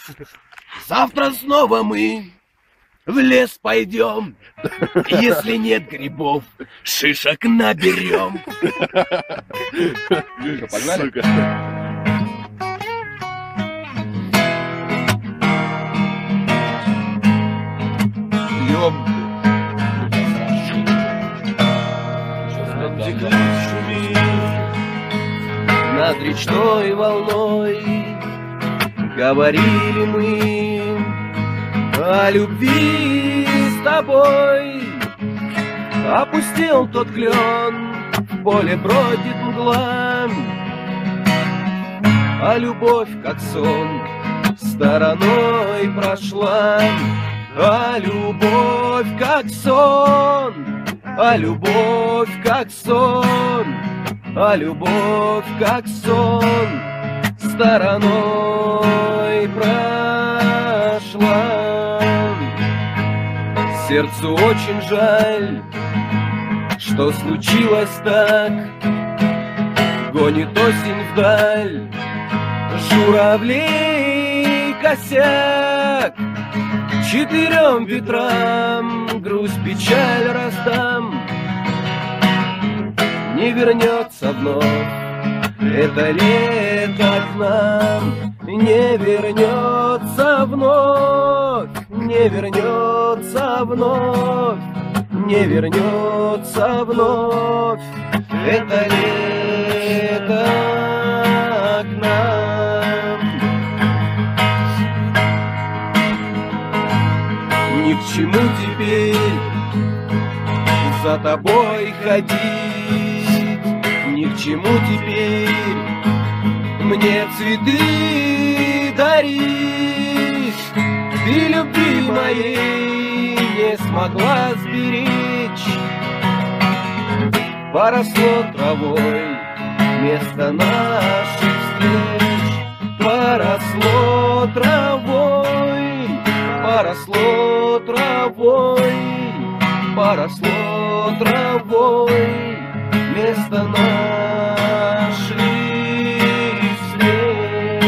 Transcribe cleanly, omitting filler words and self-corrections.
Завтра снова мы в лес пойдем. Если нет грибов, шишек наберем. Что, погнали? Сука. Над речной волной говорили мы о любви с тобой. Опустил тот клен, в поле бродит мгла, а любовь, как сон, стороной прошла. А любовь, как сон, а любовь, как сон, а любовь, как сон, стороной прошла. Сердцу очень жаль, что случилось так. Гонит осень вдаль журавлей косяк. Четырем ветрам грусть, печаль раздам. Не вернется вновь это лето к нам. Не вернется вновь, не вернется вновь, не вернется вновь это лето к нам. Ни к чему теперь за тобой ходить, ни к чему теперь мне цветы дарить. Ты любви моей не смогла сберечь. Поросло травой место наших встреч. Поросло травой, поросло травой, поросло травой место наших встреч.